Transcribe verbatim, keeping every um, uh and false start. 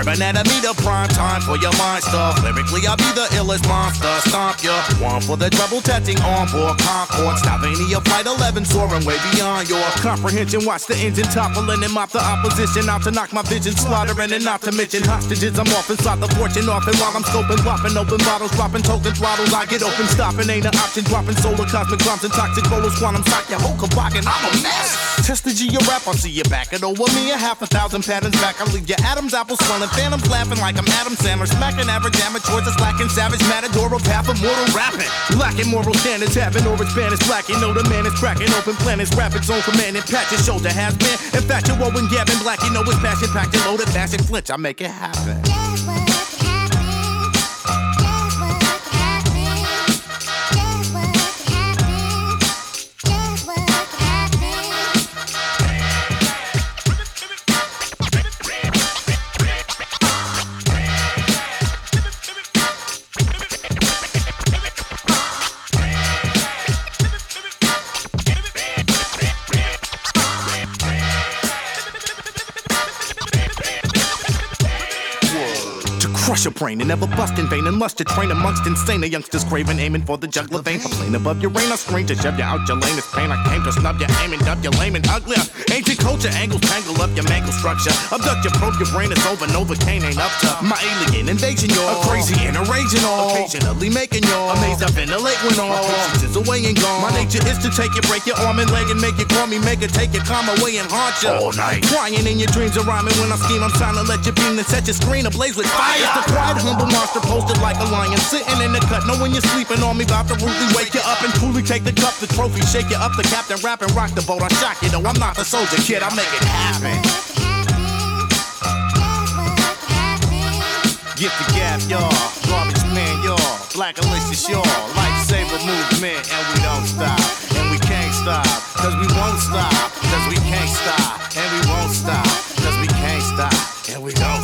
anatomy to prime time for your mind stuff. Lyrically, I'll be the illest monster. Stomp ya. One for the treble touching on board Concorde. Slovenia Flight eleven soaring way beyond your comprehension. Watch the engine toppling and mop the opposition out to knock my vision slaughtering, and not to mention hostages. I'm off inside the fortune often while I'm scoping, whopping open bottles, dropping token throttles. I get open, stopping, ain't an option. Dropping solar cosmic bombs and toxic rollers. Quantum sock your whole kaboggan. I'm a mess. Test the G your rap, I'll see you back it over me. A half a thousand patterns back. I'll leave your atoms, apples swelling, phantoms laughing like I'm Adam Sandler. Smacking average amateurs, it's lacking savage matador of half of mortal rapping. Lacking moral standards, having or Spanish black. You know the man is cracking open planets, rapid zone commanding. Pat your shoulder has been infatual and gabbing black. You know it's passion packed and loaded, fashion flinch. I make it happen. Crush your brain and never bust in vain, and must you train amongst insane youngsters craving, aiming for the jugular vein. Complain above your rain, I scream to shove you out your lane. It's pain, I came to snub you, aiming, dub you lame and uglier. Ancient culture angles tangle up your mangle structure. Abduct your probe, your brain is over and over. Cane ain't up to my alien invasion, y'all. A crazy and a raging all. Occasionally making y'all amazed I ventilate when all patience is away and gone. My nature is to take you, break your arm and leg and make you call me, make it take your calm away and haunt you all night. Crying in your dreams are rhyming when I scheme. I'm trying to let you beam and set your screen ablaze with fire. It's the quiet, humble monster posted like a lion, sitting in the cut, knowing you're sleeping on me, about to rudely wake you up and coolly take the cup, the trophy, shake you up, the captain, rap and rock the boat. I shock you though, I'm not the soldier kid, I make it happen. Get the gap, y'all, garbage man, y'all, black delicious, y'all, lifesaver movement, and we don't stop, and we can't stop, cause we won't stop, cause we can't stop, and we won't stop, cause we can't stop, and we don't